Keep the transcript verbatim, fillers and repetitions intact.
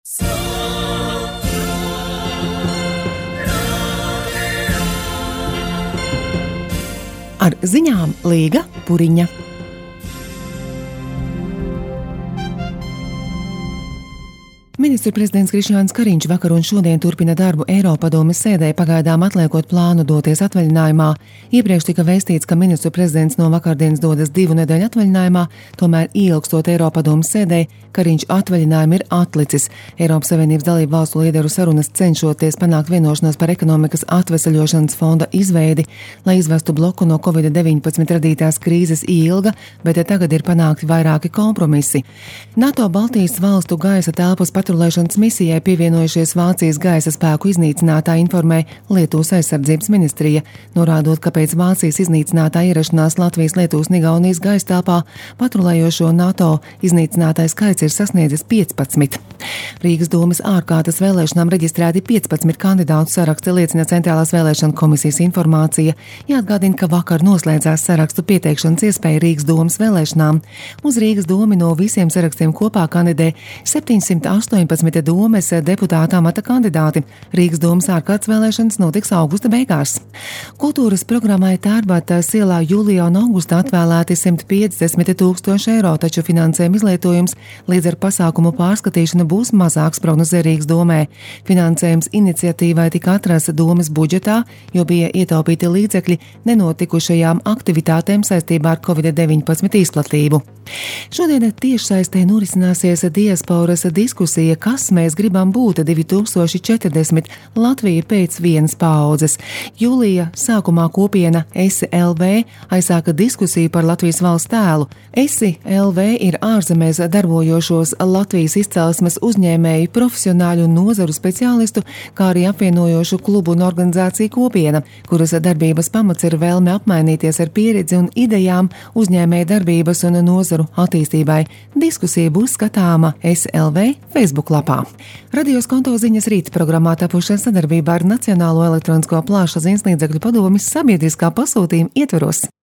Ar ziņām Līga Puriņa. Ministru prezidents Krišjāns Kariņš vakar un šodien turpina darbu Eiropadomes sēdē, pagaidām atliekot plānu doties atvaļinājumā. Iepriekš tika vēstīts, ka ministru prezidents no vakardienas dodas divu nedēļu atvaļinājumā, tomēr ieilgstot Eiropadomes sēdē, Kariņš atvaļinājumu ir atlicis. Eiropas Savienības dalību valstu līderu sarunas cenšoties panākt vienošanos par ekonomikas atvesaļošanas fonda izveidi, lai izvestu bloku no covid deviņpadsmit radītās krīzes ilga, bet tagad ir panākti vairāki kompromisi. NATO Baltijas valstu gaisa telpas patrulēšanas misijai pievienojušies Vācijas gaisa spēku iznīcinātāji, informē Lietuvas aizsardzības ministrija, norādot, ka pēc Vācijas iznīcinātāja ierašanās Latvijas, Lietuvas, Igaunijas gaisa telpā patrulējošo NATO iznīcinātāju skaits ir sasniedzis piecpadsmit. Rīgas domes ārkārtas vēlēšanām reģistrēti piecpadsmit kandidātu saraksti, liecina Centrālās vēlēšana komisijas informācija. Jāatgādina, ka vakar noslēdzās sarakstu pieteikšanas iespēja Rīgas domes vēlēšanām. Uz Rīgas domi no visiem sarakstiem kopā kandidē septiņsimt astoņpadsmit domes deputāta amata kandidāti. Rīgas domes ārkārtas vēlēšanas notiks augusta beigās. Kultūras programmai Tērbatas ielā jūlijā un augustā atvēlēti simt piecdesmit tūkstoši eiro, taču finansējuma izlietojums līdz ar pasākumu pārskatīšanu būs mazāks, prognozē Rīgas domē. Finansējums iniciatīvai tika atrasts domes budžetā, jo bija ietaupīti līdzekļi nenotikušajām aktivitātēm saistībā ar covid deviņpadsmit izplatību. Šodien tiešsaistē norisināsies diasporas diskusija, kas mēs gribam būt divi tūkstoši četrdesmit Latvija pēc vienas paaudzes. Jūlija sākumā kopiena Esi L V aizsāka diskusiju par Latvijas valsts tēlu. Esi L V ir ārzemēs darbojošos Latvijas izcelsmes uzņēmēju, profesionāļu un nozaru speciālistu, kā arī apvienojošu klubu un organizāciju kopiena, kuras darbības pamats ir vēlme apmainīties ar pieredzi un idejām uzņēmēju darbības un nozaru attīstībai. Diskusija būs skatāma Esi L V Facebook lapā. Radios konto ziņas rīta programmā tapušas sadarbībā ar Nacionālo elektronisko plašsaziņas līdzekļu padomes sabiedriskā pasūtījuma ietveros.